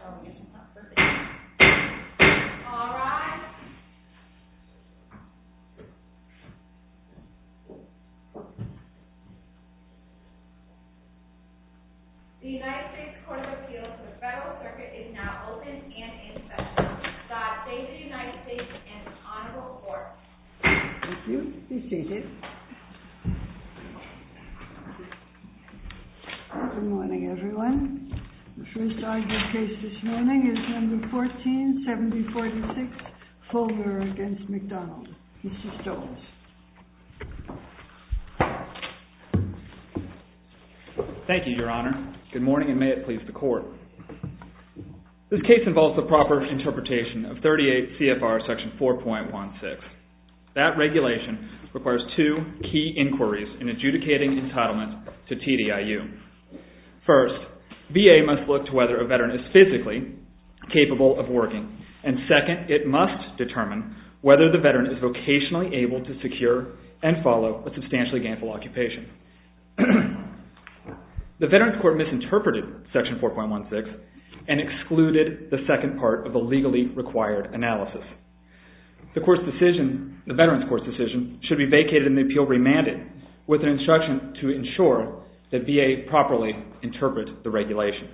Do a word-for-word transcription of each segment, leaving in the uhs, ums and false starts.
All right. The United States Court of Appeals for the Federal Circuit is now open and in session. God save the United States and its honorable court. Thank you. Be seated. Good morning, everyone. The first argued case this morning is number fourteen seventy forty-six, Fulmer against McDonald. Mister Stolz. Thank you, Your Honor. Good morning, and may it please the Court. This case involves the proper interpretation of thirty-eight C F R Section four point one six. That regulation requires two key inquiries in adjudicating entitlement to T D I U. First, V A must look to whether a veteran is physically capable of working, and second, it must determine whether the veteran is vocationally able to secure and follow a substantially gainful occupation. The Veterans Court misinterpreted Section four point one six and excluded the second part of the legally required analysis. The court's decision, the Veterans Court's decision, should be vacated and the appeal remanded with an instruction to ensure that V A properly interpret the regulation.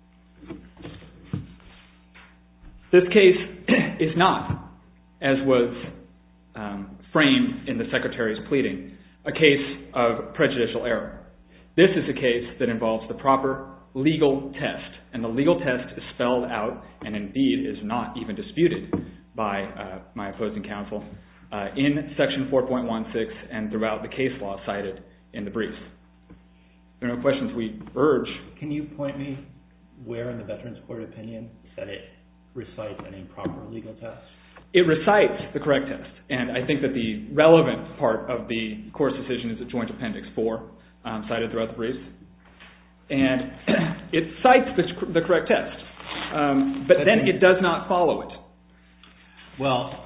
This case is not, as was um, framed in the Secretary's pleading, a case of prejudicial error. This is a case that involves the proper legal test, and the legal test is spelled out and indeed is not even disputed by uh, my opposing counsel uh, in Section four point one six and throughout the case law cited in the briefs. There are no questions we urge. Can you point me where in the Veterans Court opinion that it recites an improper legal test? It recites the correct test, and I think that the relevant part of the court's decision is at Joint Appendix four, um, cited throughout the briefs. And it cites the, the correct test, um, but, but then it does not follow it. Well,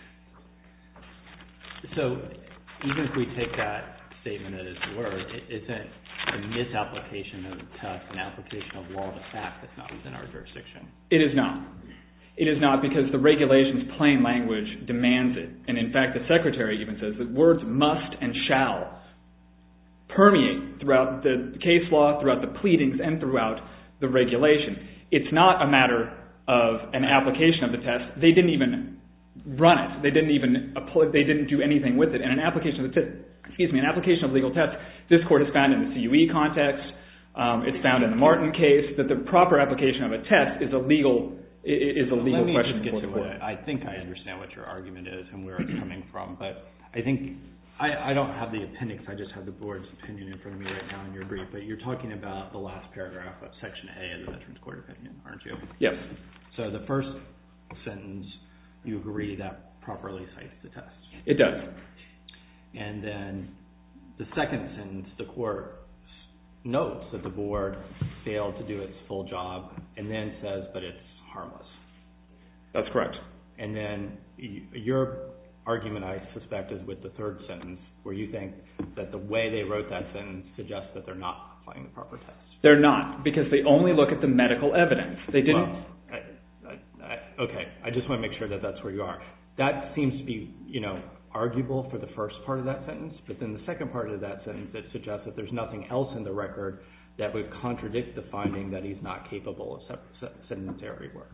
so even if we take that statement at its word, it isn't a misapplication of the test, an application of law to fact that's not within our jurisdiction. It is not. It is not, because the regulation's plain language demands it. And in fact, the Secretary even says that words must and shall permeate throughout the case law, throughout the pleadings, and throughout the regulation. It's not a matter of an application of the test. They didn't even run it. They didn't even apply, they didn't do anything with it. And an application of the test, excuse me, an application of legal test, this court has found in the C U E context, um, it's found in the Martin case, that the proper application of a test is a legal is a legal well, question before the What court. I, I think I understand what your argument is and where it's coming from, but I think I, I don't have the appendix. I just have the board's opinion in front of me right now in your brief. But you're talking about the last paragraph of Section A of the Veterans Court opinion, aren't you? Yes. So the first sentence, you agree that properly cites the test. It does. And then the second sentence, the court notes that the board failed to do its full job, and then says that it's harmless. That's correct. And then your argument, I suspect, is with the third sentence, where you think that the way they wrote that sentence suggests that they're not applying the proper test. They're not, because they only look at the medical evidence. They didn't. Well, I, I, I, okay, I just want to make sure that that's where you are. That seems to be, you know, arguable for the first part of that sentence, but then the second part of that sentence, it suggests that there's nothing else in the record that would contradict the finding that he's not capable of sedentary work.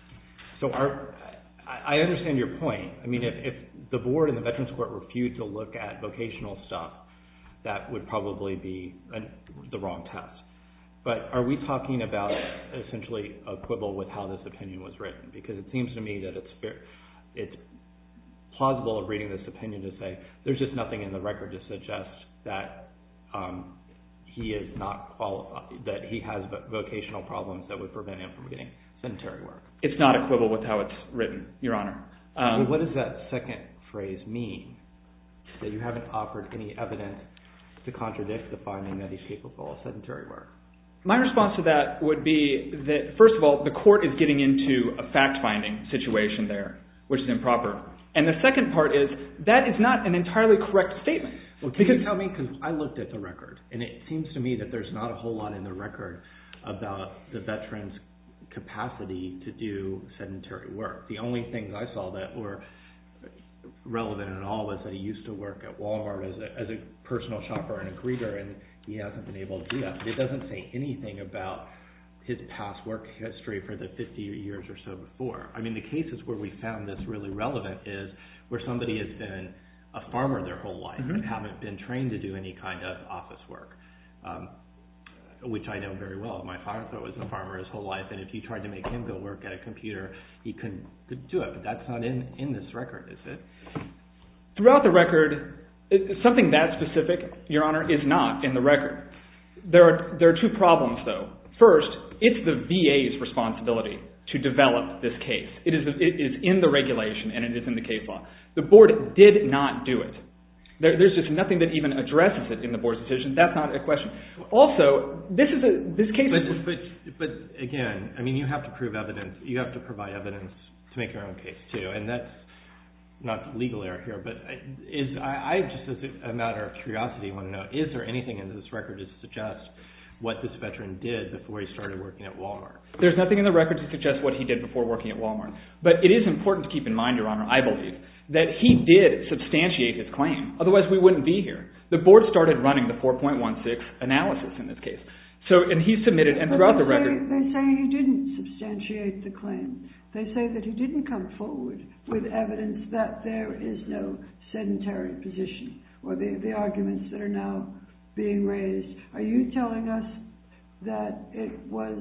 So our, I understand your point. I mean, if, if the board and the Veterans Court refused to look at vocational stuff, that would probably be an, the wrong test. But are we talking about essentially a quibble with how this opinion was written? Because it seems to me that it's it's plausible of reading this opinion to say there's just nothing in the record to suggest that um, he is not qualified, that he has vocational problems that would prevent him from getting sedentary work. It's not a quibble with how it's written, Your Honor. Um, well, what does that second phrase mean? That you haven't offered any evidence to contradict the finding that he's capable of sedentary work? My response to that would be that, first of all, the court is getting into a fact-finding situation there, which is improper. And the second part is that is not an entirely correct statement. Well, can you tell me, because I looked at the record, and it seems to me that there's not a whole lot in the record about the veteran's capacity to do sedentary work. The only things I saw that were relevant at all was that he used to work at Walmart as a, as a personal shopper and a greeter, and he hasn't been able to do that. But it doesn't say anything about his past work history for the fifty years or so before. I mean, the cases where we found this really relevant is where somebody has been a farmer their whole life mm-hmm. and haven't been trained to do any kind of office work, um, which I know very well. My father was a farmer his whole life, and if you tried to make him go work at a computer, he couldn't do it. But that's not in, in this record, is it? Throughout the record, it, something that specific, Your Honor, is not in the record. There are, there are two problems, though. First, it's the V A's responsibility to develop this case. It is, it is in the regulation, and it is in the case law. The board did not do it. There, there's just nothing that even addresses it in the board's decision. That's not a question. Also, this is a this case. But, is, but but again, I mean, you have to prove evidence. You have to provide evidence to make your own case too, and that's not legal error here. But is I, I just as a matter of curiosity want to know: is there anything in this record to suggest what this veteran did before he started working at Walmart? There's nothing in the record to suggest what he did before working at Walmart. But it is important to keep in mind, Your Honor, I believe, that he did substantiate his claim. Otherwise, we wouldn't be here. The board started running the four point one six analysis in this case. So, and he submitted, and but throughout the say, record... They say he didn't substantiate the claim. They say that he didn't come forward with evidence that there is no sedentary position, or the, the arguments that are now being raised. Are you telling us that it was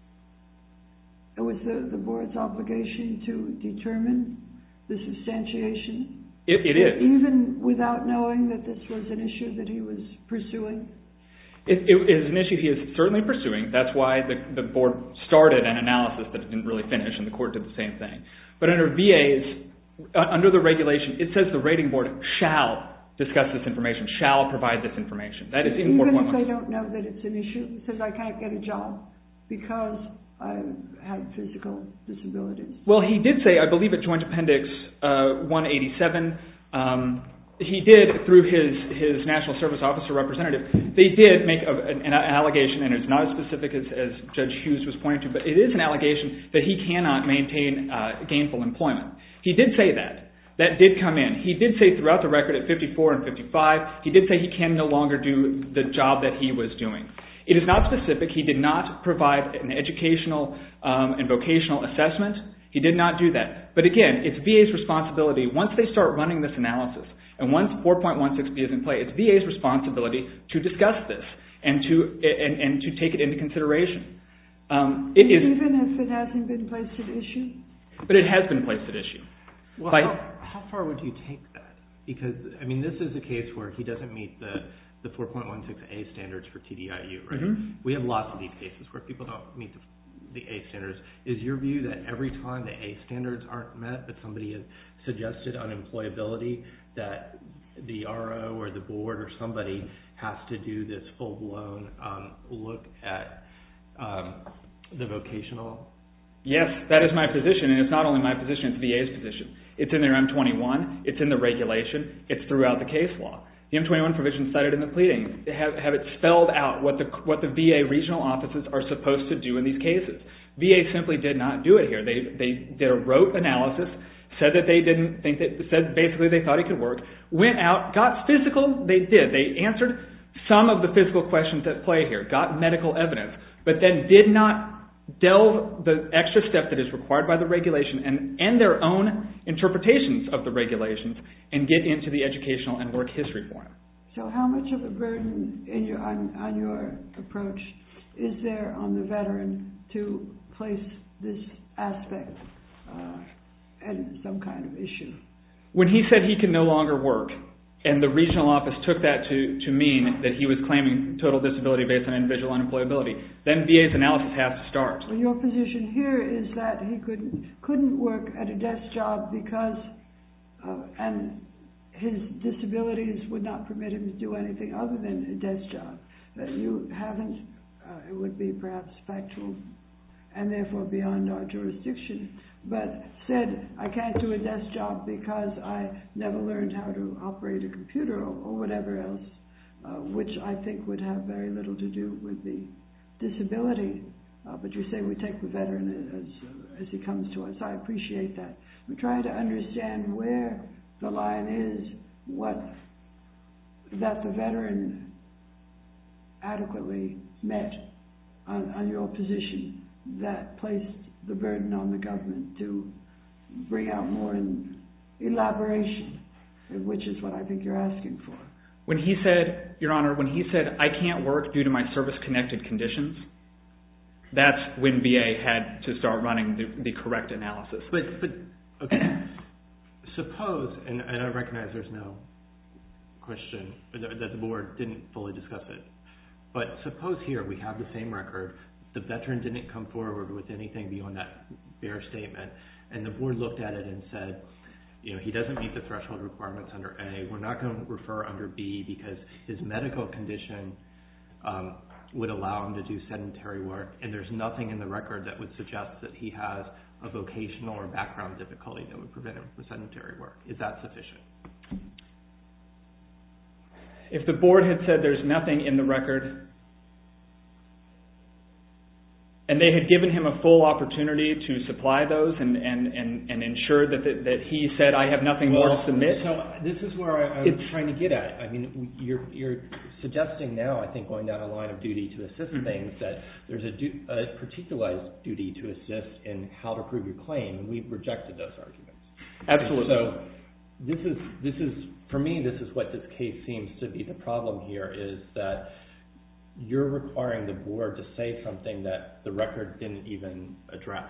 it was the, the board's obligation to determine the substantiation? It, it is. Even without knowing that this was an issue that he was pursuing? It, it is an issue he is certainly pursuing. That's why the, the board started an analysis that it didn't really finish, and the court did the same thing. But under V A's, uh, under the regulation, it says the rating board shall discuss this information, shall provide this information. That is in four point one. Even if they don't know that it's an issue? It says I can't get a job because I have physical disabilities. Well, he did say, I believe at Joint Appendix uh, one eighty-seven, um, he did, through his, his National Service Officer representative, they did make a, an, an allegation, and it's not as specific as, as Judge Hughes was pointing to, but it is an allegation that he cannot maintain uh, gainful employment. He did say that. That did come in. He did say throughout the record at fifty-four and fifty-five, he did say he can no longer do the job that he was doing. It is not specific. He did not provide an educational um, and vocational assessment. He did not do that. But again, it's V A's responsibility, once they start running this analysis, and once four point one six B is in play, it's V A's responsibility to discuss this and to and, and to take it into consideration. Um, it is, even if it hasn't been placed at issue? But it has been placed at issue. Well, By, how, how far would you take that? Because, I mean, this is a case where he doesn't meet the, the four point one six A standards for T D I U, right? Mm-hmm. We have lots of these cases where people don't meet the, the A standards. Is your view that every time the A standards aren't met, that somebody has suggested unemployability, that the R O or the board or somebody has to do this full-blown um, look at um, the vocational? Yes, that is my position, and it's not only my position, it's V A's position. It's in their M twenty-one, it's in the regulation, it's throughout the case law. The M twenty-one provisions cited in the pleading have, have it spelled out what the what the V A regional offices are supposed to do in these cases. V A simply did not do it here. They they did a rote analysis, said that they didn't think that, said basically they thought he could work, went out, got physical, they did. They answered some of the physical questions at play here, got medical evidence, but then did not delve the extra step that is required by the regulation and, and their own interpretations of the regulations and get into the educational and work history for him. So how much of a burden in your, on, on your approach is there on the veteran to place this aspect uh, and some kind of issue? When he said he can no longer work, and the regional office took that to, to mean that he was claiming total disability based on individual unemployability, then V A's analysis has to start. Well, your position here is that he couldn't couldn't work at a desk job because, uh, and his disabilities would not permit him to do anything other than a desk job. That you haven't, uh, it would be perhaps factual and therefore beyond our jurisdiction, but said, I can't do a desk job because I never learned how to operate a computer or, or whatever else, uh, which I think would have very little to do with the disability uh, but you say we take the veteran as, as he comes to us. I appreciate that. We're trying to understand where the line is, what that the veteran adequately met on, on your position that placed the burden on the government to bring out more in elaboration, which is what I think you're asking for. When he said, Your Honor, when he said, I can't work due to my service-connected conditions, that's when V A had to start running the, the correct analysis. But, but okay, suppose, and, and I recognize there's no question that the board didn't fully discuss it, but suppose here we have the same record, the veteran didn't come forward with anything beyond that bare statement, and the board looked at it and said, you know, he doesn't meet the threshold requirements under A, we're not going to refer under B because his medical condition um, would allow him to do sedentary work, and there's nothing in the record that would suggest that he has a vocational or background difficulty that would prevent him from sedentary work. Is that sufficient? If the board had said there's nothing in the record, and they had given him a full opportunity to supply those and, and, and, and ensure that, that that he said, I have nothing well, more to submit. So this is where I, I'm it's, trying to get at. I mean, you're, you're suggesting now, I think, going down a line of duty to assist mm-hmm. things, that there's a, du- a particularized duty to assist in how to prove your claim, and we've rejected those arguments. Absolutely. And so this is, this is, for me, this is what this case seems to be. The problem here is that you're requiring the board to say something that the record didn't even address.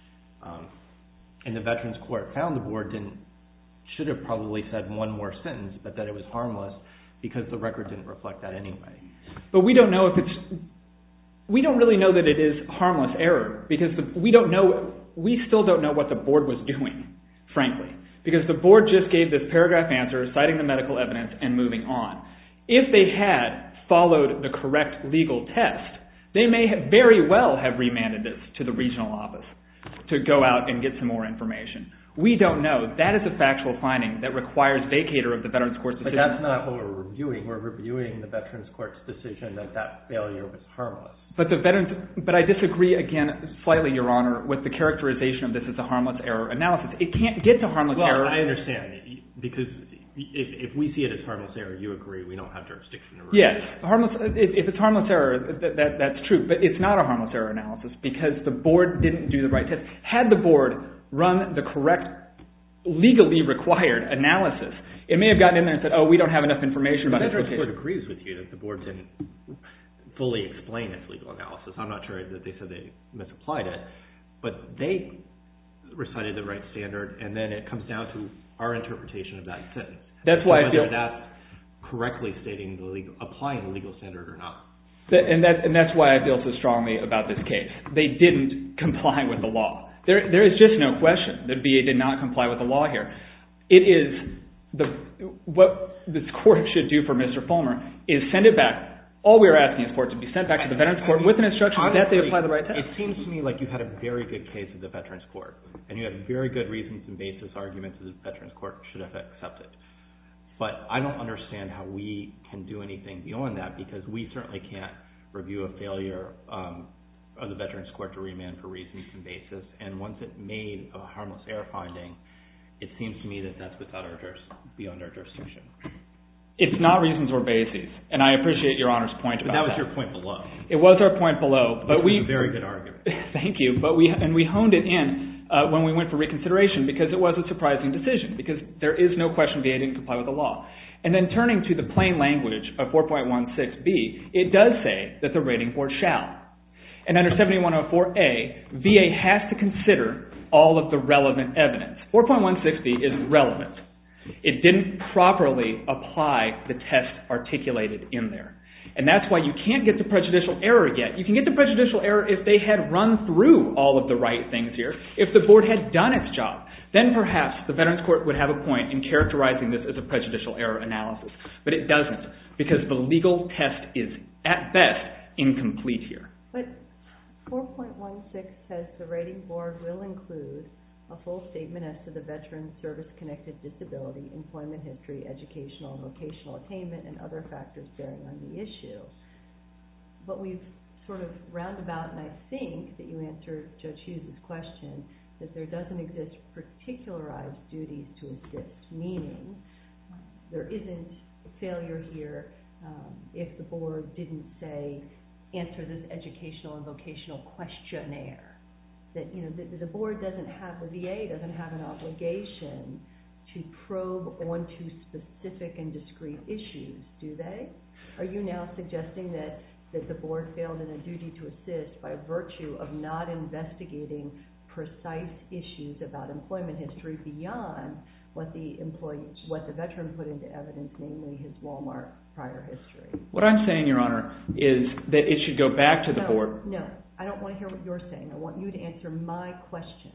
Um, and the Veterans Court found the board didn't, should have probably said one more sentence, but that it was harmless because the record didn't reflect that anyway. But we don't know if it's, we don't really know that it is harmless error because the, we don't know, we still don't know what the board was doing, frankly, because the board just gave this paragraph answer citing the medical evidence and moving on. If they had followed the correct legal test, they may have very well have remanded this to the regional office to go out and get some more information. We don't know. That is a factual finding that requires vacator of the Veterans Court's decision. But that's not what we're reviewing. We're reviewing the Veterans Court's decision that that failure was harmless. But the Veterans, but I disagree again slightly, Your Honor, with the characterization of this as a harmless error analysis. It can't get to harmless well, error. Well, I understand, because if, if we see it as harmless error, you agree we don't have jurisdiction to review. Yes, harmless. If, if it's harmless error, that, that that's true. But it's not a harmless error analysis because the board didn't do the right test. Had the board run the correct, legally required analysis, it may have gotten in there and said, "Oh, we don't have enough information about it." The Veterans Court agrees with you that the board didn't fully explain its legal analysis. I'm not sure that they said they misapplied it, but they recited the right standard, and then it comes down to our interpretation of that sentence. That's so why I feel whether that's correctly stating the legal, applying the legal standard or not. That, and that and that's why I feel so strongly about this case. They didn't comply with the law. There there is just no question that V A did not comply with the law here. It is the what this court should do for Mister Fulmer is send it back. All we are asking is for it to be sent back to the Veterans Court with an instruction honestly, that they apply the right test. It seems to me like you had a very good case at the Veterans Court, and you had very good reasons and basis arguments that the Veterans Court should have accepted. But I don't understand how we can do anything beyond that, because we certainly can't review a failure um, of the Veterans Court to remand for reasons and basis. And once it made a harmless error finding, it seems to me that that's without our juris, beyond our jurisdiction. It's not reasons or bases, and I appreciate Your Honor's point but about that. That was your point below. It was our point below, but Which we was a very good argument. Thank you, but we and we honed it in uh, when we went for reconsideration because it was a surprising decision, because there is no question V A didn't comply with the law. And then turning to the plain language of four point one six B, it does say that the rating board shall. And under seventy-one oh four A, V A has to consider all of the relevant evidence. four point one six B is relevant. It didn't properly apply the test articulated in there. And that's why you can't get to prejudicial error yet. You can get to prejudicial error if they had run through all of the right things here, if the board had done its job. Then perhaps the Veterans Court would have a point in characterizing this as a prejudicial error analysis. But it doesn't, because the legal test is, at best, incomplete here. But four point one six says the rating board will include a full statement as to the veteran's service-connected disability, employment history, educational and vocational attainment, and other factors bearing on the issue. But we've sort of roundabout, and I think that you answered Judge Hughes' question, that there doesn't exist particularized duties to assist, meaning uh, there isn't failure here um, if the board didn't say, answer this educational and vocational questionnaire. That, you know, the, the board doesn't have, the V A doesn't have an obligation to probe onto specific and discrete issues, do they? Are you now suggesting that, that the board failed in a duty to assist by virtue of not investigating precise issues about employment history beyond what the employee, what the veteran put into evidence, namely his Walmart prior history? What I'm saying, Your Honor, is that it should go back to the no, board. No, I don't want to hear what you're saying. I want you to answer my question.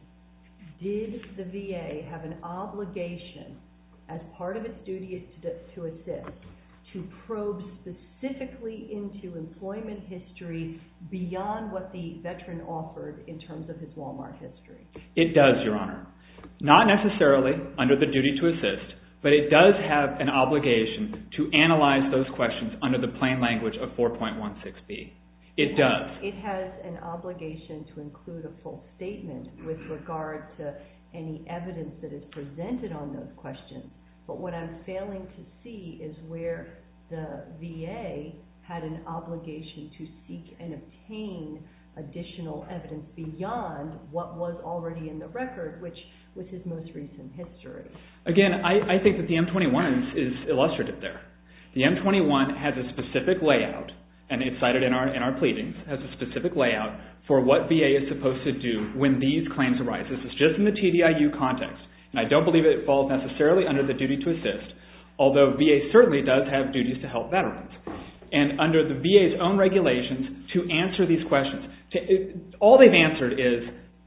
Did the V A have an obligation, as part of its duty to, to assist, to probe specifically into employment history beyond what the veteran offered in terms of his Walmart history? It does, Your Honor. Not necessarily under the duty to assist, but it does have an obligation to analyze those questions under the plain language of four point one six B. It does. It has an obligation to include a full statement with regard to any evidence that is presented on those questions. But what I'm failing to see is where the V A had an obligation to seek and obtain additional evidence beyond what was already in the record, which was his most recent history. Again, I, I think that the M twenty-one is, is illustrative there. The M twenty-one has a specific layout, and it's cited in our, in our pleadings, has a specific layout for what V A is supposed to do when these claims arise. This is just in the T D I U context, and I don't believe it falls necessarily under the duty to assist, although V A certainly does have duties to help veterans. And under the V A's own regulations, to answer these questions, to, it, all they've answered is,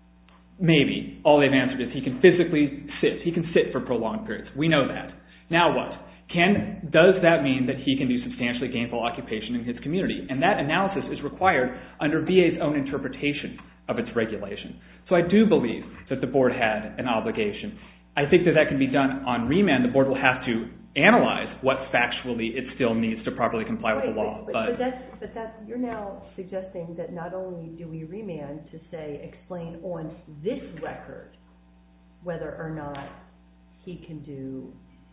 maybe, all they've answered is he can physically sit. He can sit for prolonged periods. We know that. Now what? Can, does that mean that he can do substantially gainful occupation in his community? And that analysis is required under V A's own interpretation of its regulation. So I do believe that the board had an obligation. I think that that can be done on remand. The board will have to analyze what factually it still needs to properly comply with Wait, the law. But, but, but, that's, but that's, you're now suggesting that not only do we remand to say, explain on this record whether or not he can do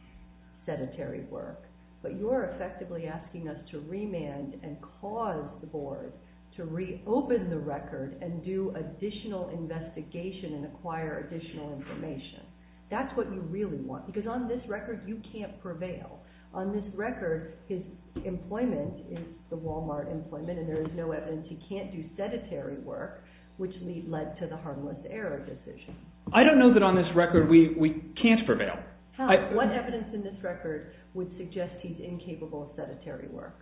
sedentary work, but you're effectively asking us to remand and cause the board to reopen the record and do additional investigation and acquire additional information. That's what you really want, because on this record you can't prevail. On this record, his employment is the Walmart employment, and there is no evidence he can't do sedentary work, which lead, led to the harmless error decision. I don't know that on this record we, we can't prevail. How? I, what evidence in this record would suggest he's incapable of sedentary work?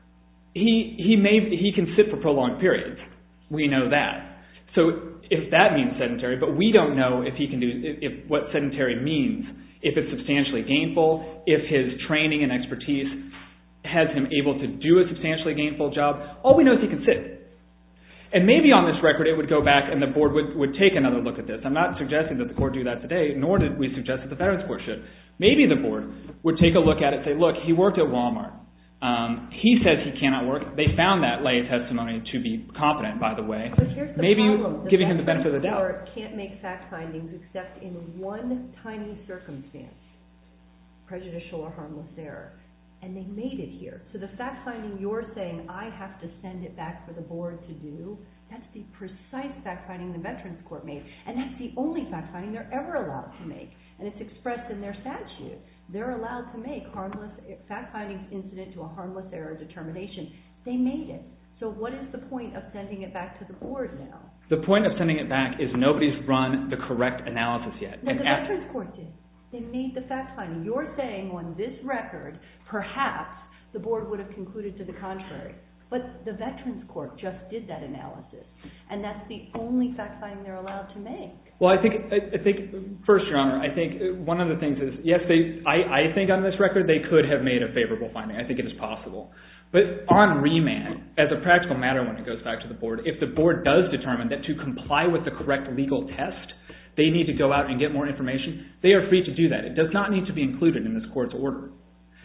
He he may he can sit for prolonged periods. We know that. So if that means sedentary, but we don't know if he can do if, if what sedentary means. If it's substantially gainful, if his training and expertise has him able to do a substantially gainful job. All we know is he can sit. And maybe on this record it would go back and the board would, would take another look at this. I'm not suggesting that the court do that today, nor did we suggest that the Veterans Court should. Maybe the board would take a look at it and say, look, he worked at Walmart. Um, he says he cannot work. They found that lay testimony to be competent, by the way. But here's the Maybe problem. The giving him the benefit of the doubt. Veterans Court can't make fact findings except in one tiny circumstance, prejudicial or harmless error. And they made it here. So the fact finding you're saying I have to send it back for the board to do, that's the precise fact finding the Veterans Court made. And that's the only fact finding they're ever allowed to make. And it's expressed in their statute. They're allowed to make harmless fact findings incident to a harmless error determination. They made it. So what is the point of sending it back to the board now? The point of sending it back is nobody's run the correct analysis yet. No, and the after, Veterans Court did. They made the fact finding. You're saying on this record, perhaps the board would have concluded to the contrary. But the Veterans Court just did that analysis. And that's the only fact finding they're allowed to make. Well, I think, I, I think first, Your Honor, I think one of the things is, yes, they. I, I think on this record they could have made a favorable finding. I think it is possible. But on remand, as a practical matter when it goes back to the board, if the board does determine that to comply with the correct legal test, they need to go out and get more information, they are free to do that. It does not need to be included in this court's order.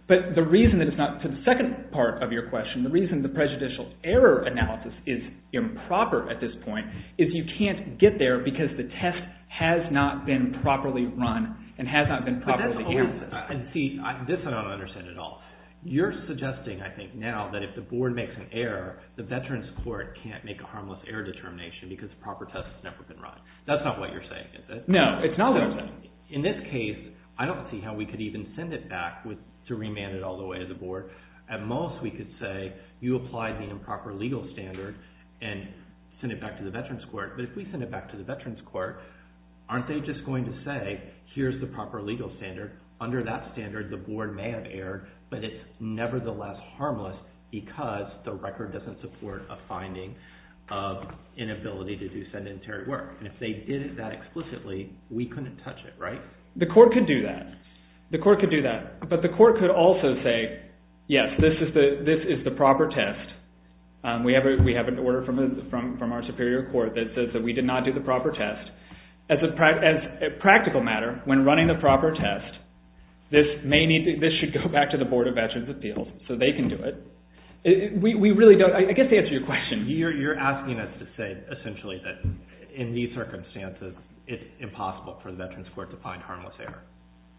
But the reason that it's not, to the second part of your question, the reason the prejudicial error analysis is improper at this point is you can't get there because the test has not been properly run and has not been properly analyzed. And see, I, this I don't understand at all. You're suggesting, I think, now that if the board makes an error, the Veterans Court can't make a harmless error determination because the proper test has never been run. That's not what you're saying, is it? No, it's not so, what I'm saying. In this case, I don't see how we could even send it back with, to remand it all the way to the board. At most, we could say, you applied the improper legal standard and send it back to the Veterans Court. But if we send it back to the Veterans Court, aren't they just going to say, here's the proper legal standard? Under that standard, the board may have erred, but it's nevertheless harmless because the record doesn't support a finding of inability to do sedentary work. And if they did it that explicitly, we couldn't touch it, right? The court could do that. The court could do that. But the court could also say, yes, this is the this is the proper test. Um, we have a, we have an order from a, from from our superior court that says that we did not do the proper test. As a pra- as a practical matter, when running the proper test, this may need to, this should go back to the Board of Veterans Appeals so they can do it. it, it we we really don't. I, I guess to answer your question, you're you're asking us to say essentially that in these circumstances it's impossible for the Veterans Court to find harmless error.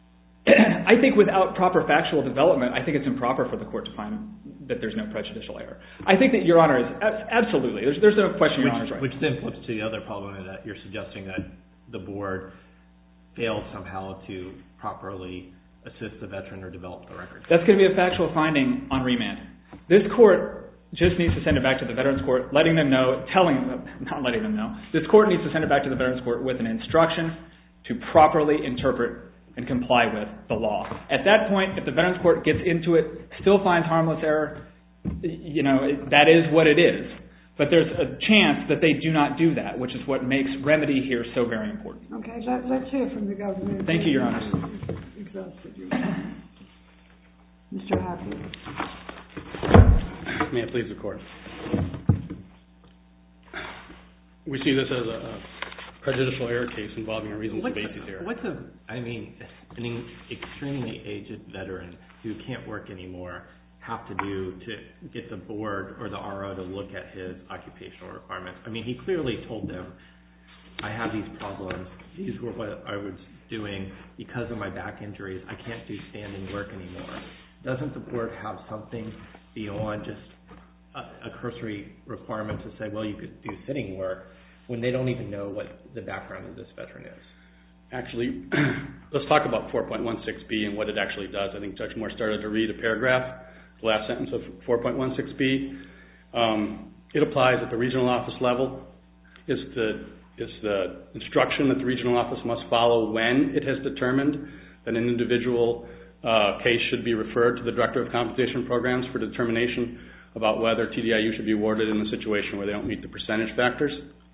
I think without proper factual development, I think it's improper for the court to find that there's no prejudicial error. I think that Your Honor is absolutely. There's there's no question Your Honor is right. Which then flips to the other problem that you're suggesting that the board failed somehow to properly assist the veteran or develop the record. That's going to be a factual finding on remand. This court just needs to send it back to the Veterans Court, letting them know, telling them, not letting them know. This court needs to send it back to the Veterans Court with an instruction to properly interpret and comply with the law. At that point, if the Veterans Court gets into it, still finds harmless error, you know, that is what it is. But there's a chance that they do not do that, which is what makes remedy here so very important. Okay, let, let's hear from the government. Thank you, Your Honor. Exhausted you. Mister Happy. May it please the Court. We see this as a prejudicial error case involving a reasonable basis error. What's a, I mean, an extremely aged veteran who can't work anymore have to do to get the board or the R O to look at his occupational requirements? I mean, he clearly told them, I have these problems. These were what I was doing because of my back injuries. I can't do standing work anymore. Doesn't the board have something beyond just a, a cursory requirement to say, well, you could do sitting work, when they don't even know what the background of this veteran is? Actually, let's talk about four point one six B and what it actually does. I think Judge Moore started to read a paragraph, the last sentence of four point one six B. Um, it applies at the regional office level. It's the, it's the instruction that the regional office must follow when it has determined that an individual uh, case should be referred to the Director of Compensation Programs for determination about whether T D I U should be awarded in a situation where they don't meet the percentage factors.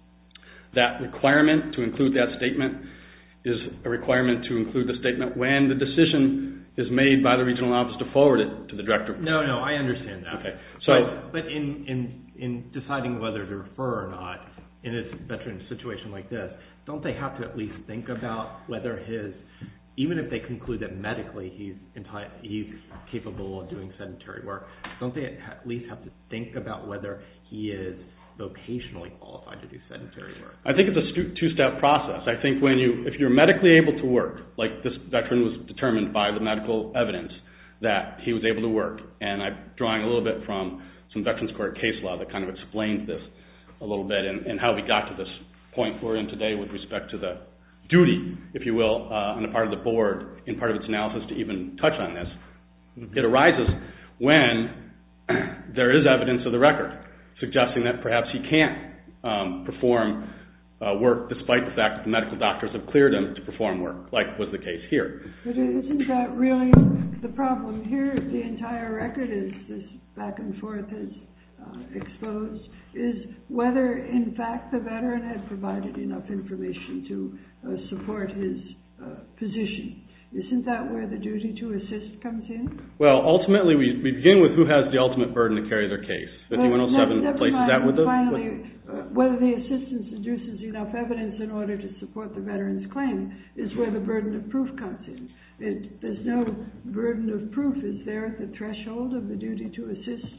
That requirement to include that statement is a requirement to include the statement when the decision is made by the regional office to forward it to the director. No, no, I understand that. Okay. So, but, but in, in, in deciding whether to refer or not in a veteran situation like this, don't they have to at least think about whether his, even if they conclude that medically he's enti- he's capable of doing sedentary work, don't they at least have to think about whether he is vocationally qualified to do sedentary work? I think it's a stu- two-step process. I think when you, if you're medically able to work, like this veteran was determined by the medical evidence that he was able to work, and I'm drawing a little bit from some Veterans Court case law that kind of explains this a little bit and, and how we got to this point we're in today with respect to the duty, if you will, uh, on the part of the board in part of its analysis to even touch on this. Mm-hmm. It arises when there is evidence of the record suggesting that perhaps he can't um, perform uh, work despite the fact that the medical doctors have cleared him to perform work, like was the case here. But isn't that really the problem here? The entire record is this back and forth is uh, exposed, is whether in fact the veteran had provided enough information to uh, support his uh, position. Isn't that where the duty to assist comes in? Well, ultimately, we, we begin with who has the ultimate burden to carry their case. fifty-one oh seven well, places mind, that with the... Finally, uh, whether the assistance produces enough evidence in order to support the veteran's claim is where the burden of proof comes in. It, there's no burden of proof, is there, at the threshold of the duty to assist?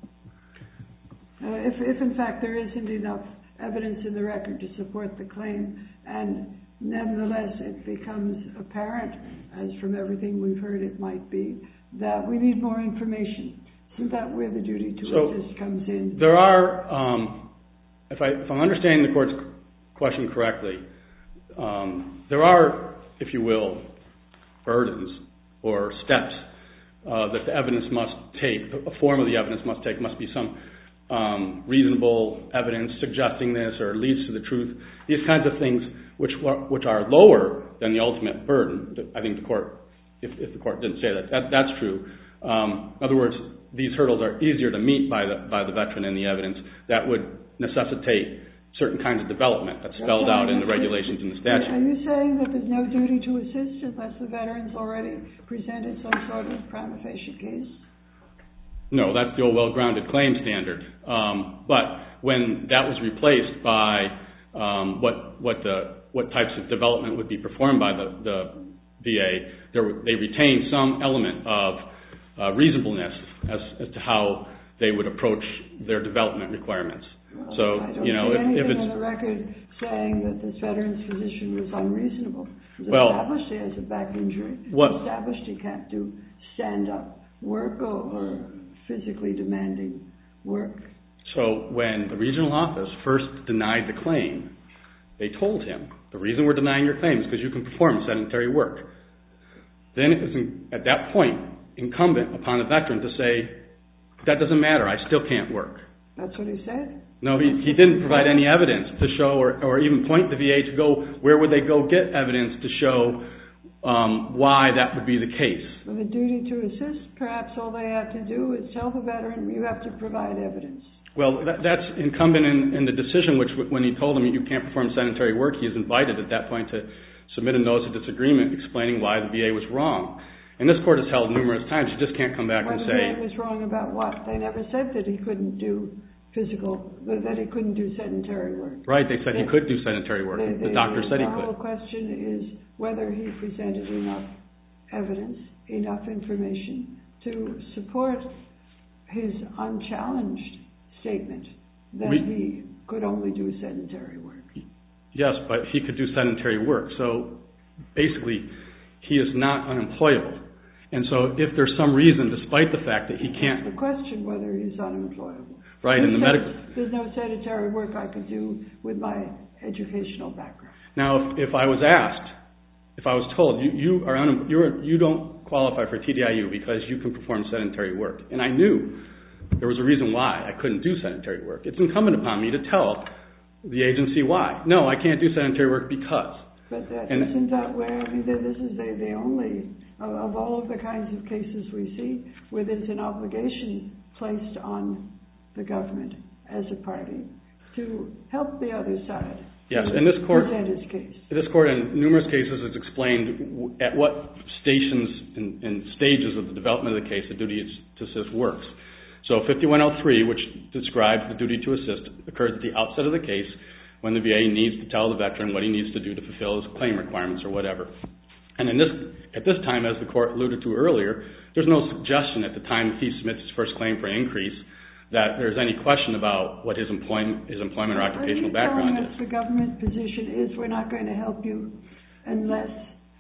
Uh, if, if in fact there isn't enough evidence in the record to support the claim, and nevertheless it becomes apparent, as from everything we've heard it might be, that we need more information. Isn't that where the duty to So assist comes in? There are, um, if, I, if I'm understanding the court's question correctly, um, there are, if you will, burdens or steps uh, that the evidence must take, a form of the evidence must take, must be some um, reasonable evidence suggesting this or leads to the truth, these kinds of things which, which are lower than the ultimate burden. I think the court, if, if the court didn't say that, that that's true. Um, in other words, these hurdles are easier to meet by the, by the veteran in the evidence that would necessitate certain kinds of development that's spelled out in the regulations in the statute. Are you saying that there's no duty to assist unless the veteran's already presented some sort of prima facie case? No, that's the old well-grounded claim standard. Um, but when that was replaced by um, what what the what types of development would be performed by the, the V A, there, they retained some element of uh, reasonableness as, as to how they would approach their development requirements. Well, so, I don't you know, see if, if anything it's on the record saying that this veteran's position was unreasonable. It was well, established he has a back injury. What, established he can't do stand-up work or, or physically demanding work. So when the regional office first denied the claim, they told him, the reason we're denying your claim is because you can perform sedentary work. Then it was in, at that point incumbent upon the veteran to say, that doesn't matter, I still can't work. That's what he said? No, he, he didn't provide any evidence to show or, or even point the V A to go, where would they go get evidence to show um, why that would be the case. With a duty to assist, perhaps all they have to do is tell the veteran, you have to provide evidence. Well, that, that's incumbent in, in the decision, which when he told him you can't perform sedentary work, he is invited at that point to submit a notice of disagreement explaining why the V A was wrong. And this court has held numerous times, you just can't come back Why and the say... V A was wrong about what? They never said that he couldn't do physical, that he couldn't do sedentary work. Right, they said he could do sedentary work. The, the, the doctor said he the could. whole question is whether he presented enough evidence, enough information to support his unchallenged statement that we, he could only do sedentary work. Yes, but he could do sedentary work. So basically, he is not unemployable. And so if there's some reason, despite the fact that he can't... It's the question whether he's unemployable. Right, in the medical... There's no sedentary work I could do with my educational background. Now, if, if I was asked, if I was told, you, you, are un, you're, you don't qualify for T D I U because you can perform sedentary work, and I knew there was a reason why I couldn't do sedentary work, it's incumbent upon me to tell the agency why. No, I can't do sedentary work because... But that, and, isn't that where, I mean, this is the, the only, of, of all of the kinds of cases we see, where there's an obligation placed on the government as a party to help the other side. Yes, and this court, present his case. This court in numerous cases has explained at what stations and, and stages of the development of the case the duty to assist works. So fifty-one oh three, which describes the duty to assist, occurs at the outset of the case when the V A needs to tell the veteran what he needs to do to fulfill his claim requirements or whatever. And in this, at this time, as the court alluded to earlier, there's no suggestion at the time he submits his first claim for increase that there's any question about what his employment, his employment or occupational background is. The government position is we're not going to help you unless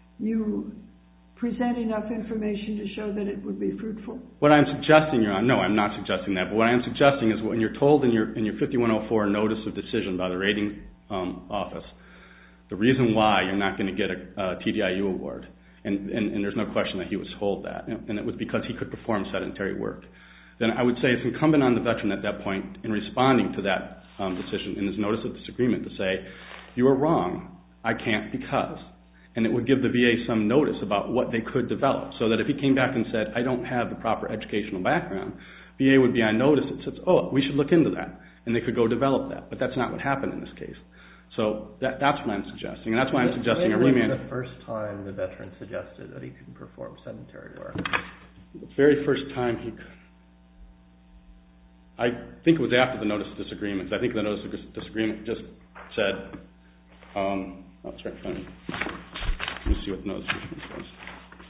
you present enough information to show that it would be fruitful. What I'm suggesting, Your Honor, no, I'm not suggesting that, but what I'm suggesting is when you're told in your in your fifty-one oh four notice of decision by the rating um, office, the reason why you're not going to get a, a T D I U award, and, and, and there's no question that he was told that, and it was because he could perform sedentary work, then I would say it's incumbent on the veteran at that point in responding to that um, decision in his notice of disagreement to say, you are wrong, I can't because. And it would give the V A some notice about what they could develop, so that if he came back and said, I don't have the proper educational background, V A would be on notice and says, oh, we should look into that, and they could go develop that. But that's not what happened in this case. So that, that's what I'm suggesting, and that's why I'm suggesting a remand. When was the first time the veteran suggested that he could perform sedentary work? The very first time he could. I think it was after the notice of disagreement. I think the notice of disagreement just said, um, oh, it's right in front of me. Let me see what the notice of disagreement was.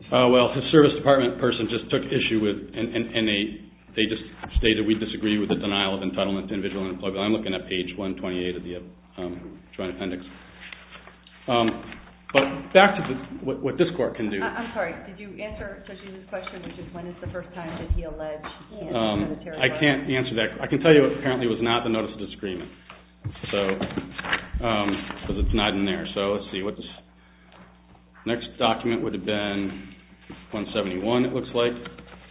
Uh, well, his service department person just took issue with, and, and, and they they just stated we disagree with the denial of entitlement to individual unemployment. I'm looking at page one twenty-eight of the um, joint appendix. Um, but back to the, what, what this court can do. I, I'm sorry, did you answer Judge Hughes' question, which is when is the first time that he alleged he can't Um, do sedentary I work? can't answer that. I can tell you it apparently was not the notice of disagreement. So, because um, it's not in there. So let's see, what this next document would have been one seventy-one, it looks like.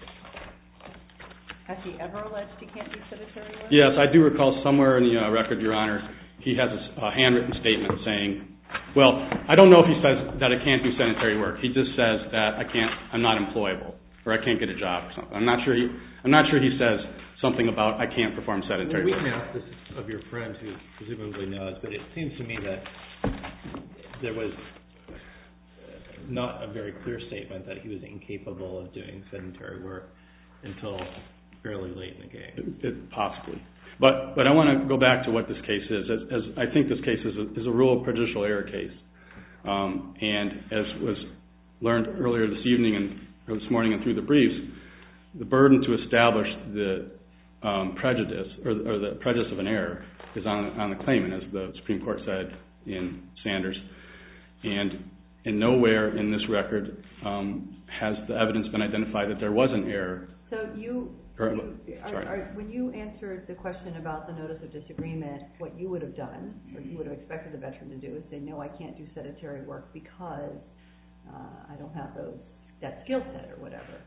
Has he ever alleged he can't do sedentary work? Yes, I do recall somewhere in the uh, record, Your Honor, he has a, a handwritten statement saying, well, I don't know if he says that I can't do sedentary work. He just says that I can't, I'm not employable, or I can't get a job or something. I'm not sure he, I'm not sure he says something about I can't perform sedentary well, we work. can ask this of your friend who presumably knows, but it seems to me that there was not a very clear statement that he was incapable of doing sedentary work until fairly late in the game. It, it, possibly. But but I want to go back to what this case is. As, as I think this case is a, is a rule of prejudicial error case. Um, and as was learned earlier this evening and or this morning and through the briefs, the burden to establish the um, prejudice or, or the prejudice of an error is on, on the claimant, as the Supreme Court said in Sanders. And in nowhere in this record um, has the evidence been identified that there was an error. So you, Or, you are, are, when you answered the question about the notice of disagreement, what you would have done, or you would have expected the veteran to do, is say, no, I can't do sedentary work because uh, I don't have those that skill set or whatever.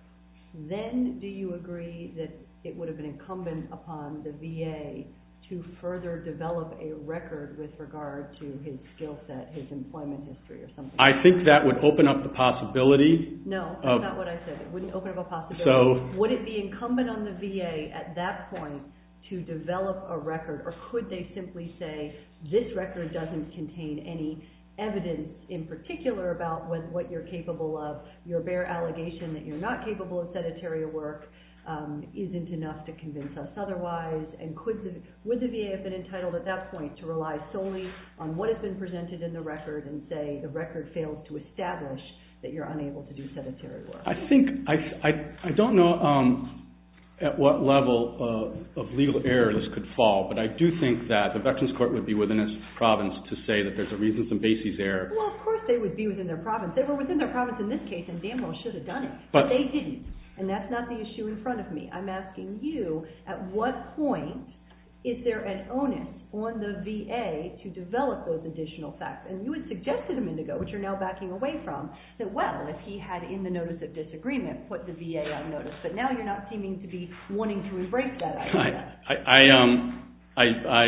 Then do you agree that it would have been incumbent upon the V A to further develop a record with regard to his skill set, his employment history or something? I think that would open up the possibility. No, that's of, not what I said. It wouldn't open up a possibility. So, would it be incumbent on the V A at that point to develop a record, or could they simply say, this record doesn't contain any evidence in particular about what, what you're capable of, your bare allegation that you're not capable of sedentary work um, isn't enough to convince us otherwise, and could the, would the V A have been entitled at that point to rely solely on what has been presented in the record and say the record fails to establish that you're unable to do sedentary work? I think, I, I, I don't know um, at what level uh, of legal error this could fall, but I do think that the Veterans Court would be within its province to say that there's a reasons and bases error. Well, of course they would be within their province. They were within their province in this case, and damn well should have done it. But, but they didn't, and that's not the issue in front of me. I'm asking you, at what point is there an onus on the V A to develop those additional facts? And you had suggested a minute ago, which you're now backing away from, that, well, if he had in the notice of disagreement put the V A on notice, but now you're not seeming to be wanting to embrace that idea. I, I, I, um, I, I,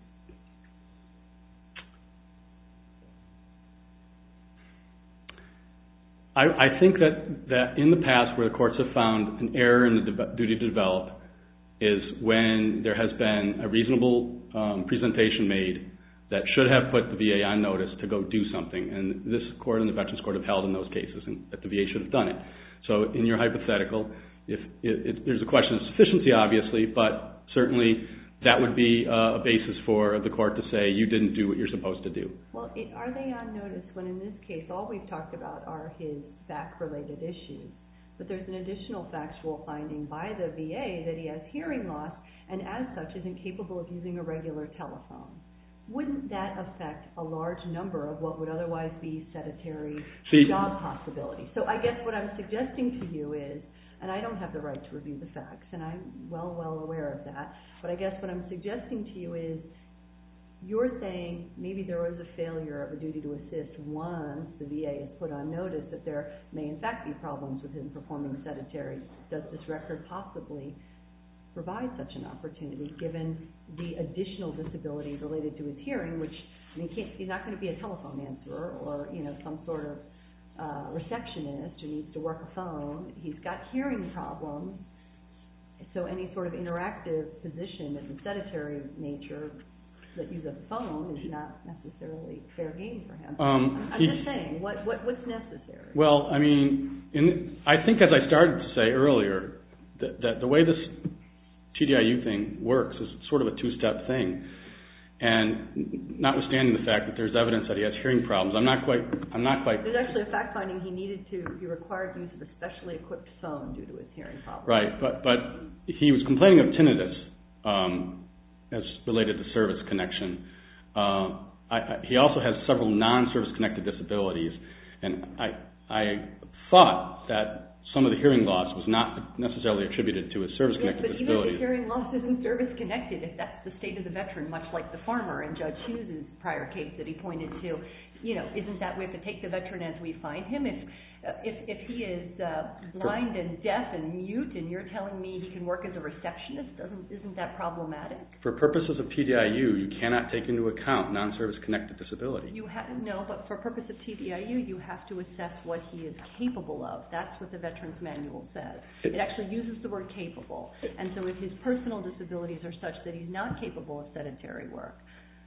I, I think that, that in the past where the courts have found an error in the de- duty to develop is when there has been a reasonable um, presentation made that should have put the V A on notice to go do something. And this court and the Veterans Court have held in those cases and that the V A should have done it. So in your hypothetical, if it, it, there's a question of sufficiency, obviously, but certainly that would be uh, a basis for the court to say you didn't do what you're supposed to do. Well, it, are they on notice when in this case all we've talked about are his back-related issues? But there's an additional factual finding by the V A that he has hearing loss and as such is incapable of using a regular telephone. Wouldn't that affect a large number of what would otherwise be sedentary See, job possibilities? So I guess what I'm suggesting to you is, and I don't have the right to review the facts, and I'm well, well aware of that, but I guess what I'm suggesting to you is you're saying maybe there was a failure of a duty to assist once the V A is put on notice that there may in fact be problems with him performing sedentary. Does this record possibly provide such an opportunity given the additional disability related to his hearing, which I mean, can't, he's not going to be a telephone answerer or you know some sort of uh, receptionist who needs to work a phone. He's got hearing problems, so any sort of interactive position of the sedentary nature that use a phone is not necessarily fair game for him. Um, I'm he, just saying, what, what what's necessary? Well, I mean, in, I think as I started to say earlier, that, that the way this T D I U thing works is sort of a two-step thing. And notwithstanding the fact that there's evidence that he has hearing problems, I'm not quite, I'm not quite... There's actually a fact finding he needed to, he required use of a specially equipped phone due to his hearing problems. Right, but, but he was complaining of tinnitus um, as related to service connection. Uh, I, I, he also has several non-service connected disabilities, and I, I thought that some of the hearing loss was not necessarily attributed to his service-connected yes, but disabilities. Even if the hearing loss isn't service-connected, if that's the state of the veteran, much like the farmer in Judge Hughes' prior case that he pointed to, you know, isn't that we have to take the veteran as we find him? If uh, if, if he is uh, blind and deaf and mute, and you're telling me he can work as a receptionist, doesn't isn't that problematic? For purposes of T D I U, you cannot take into account non-service-connected disability. You ha- no, but for purpose of T D I U, you have to assess what he is capable of. That's what the Veterans Manual says. It actually uses the word capable. And so if his personal disabilities are such that he's not capable of sedentary work,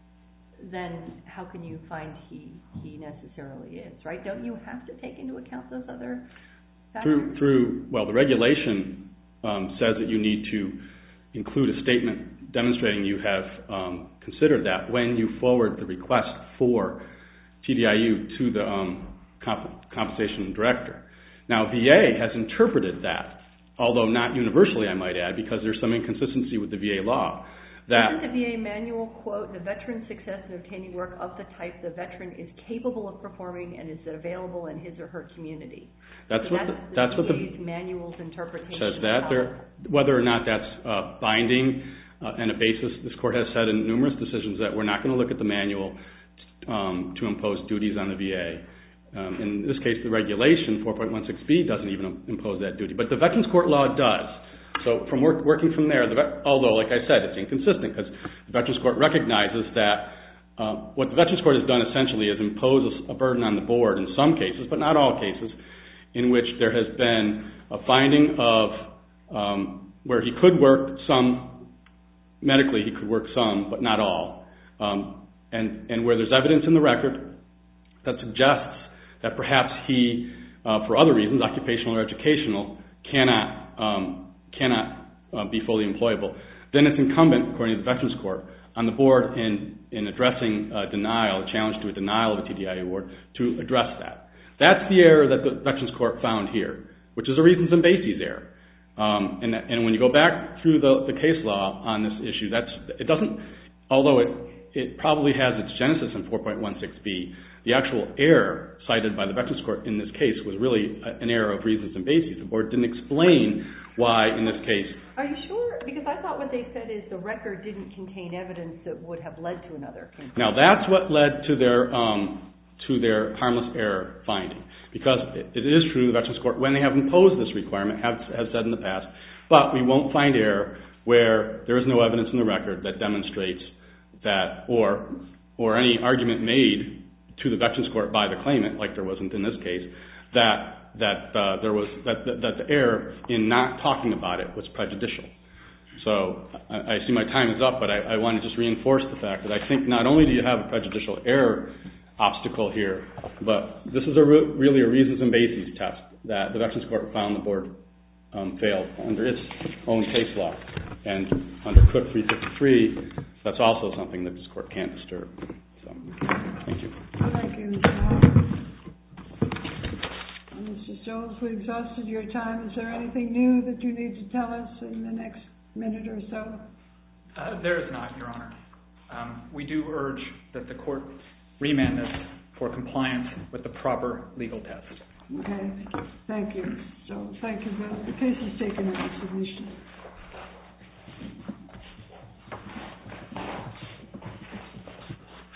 then how can you find he he necessarily is, right? Don't you have to take into account those other factors? Through, through well, the regulation um, says that you need to include a statement demonstrating you have um, considered that when you forward the request for T D I U to the um, comp- compensation director. Now, V A has interpreted that, although not universally, I might add, because there's some inconsistency with the V A law. That Isn't the V A manual, quote, the veteran's success in obtaining work of the type the veteran is capable of performing and is available in his or her community? That's so what that's the, the that's V A's what the manual's interpretation says that. There, whether or not that's uh, binding uh, and a basis, this court has said in numerous decisions that we're not going to look at the manual um, to impose duties on the V A. Um, in this case, the regulation, four point one six B, doesn't even impose that duty. But the Veterans Court law does. So from work, working from there, the, although, like I said, it's inconsistent because the Veterans Court recognizes that uh, what the Veterans Court has done essentially is impose a, a burden on the board in some cases, but not all cases, in which there has been a finding of um, where he could work some, medically he could work some, but not all, um, and, and where there's evidence in the record that suggests that perhaps he, uh, for other reasons, occupational or educational, cannot um, cannot uh, be fully employable, then it's incumbent, according to the Veterans Court, on the board in, in addressing uh, denial, a challenge to a denial of a T D I U award, to address that. That's the error that the Veterans Court found here, which is a reasons and bases error. Um, and, and when you go back through the, the case law on this issue, that's it doesn't, although it, it probably has its genesis in four point one six B, the actual error cited by the Veterans Court in this case was really an error of reasons and bases. The board didn't explain why, in this case. Are you sure? Because I thought what they said is the record didn't contain evidence that would have led to another conclusion. Now, that's what led to their um, to their harmless error finding. Because it, it is true, the Veterans Court, when they have imposed this requirement, have, has said in the past, but we won't find error where there is no evidence in the record that demonstrates that, or or any argument made to the Veterans Court by the claimant, like there wasn't in this case, that that uh, there was that, that that the error in not talking about it was prejudicial. So I, I see my time is up, but I, I want to just reinforce the fact that I think not only do you have a prejudicial error obstacle here, but this is a re- really a reasons and bases test that the Veterans Court found the board um, failed under its own case law. And under Cook three fifty-three, that's also something that this court can't disturb. So, thank you. Thank you, Mister Hall. Mister Stoles, we exhausted your time. Is there anything new that you need to tell us in the next minute or so? Uh, there is not, Your Honor. Um, we do urge that the court remand this for compliance with the proper legal test. Okay. Thank you. So thank you both. The case is taken into submission.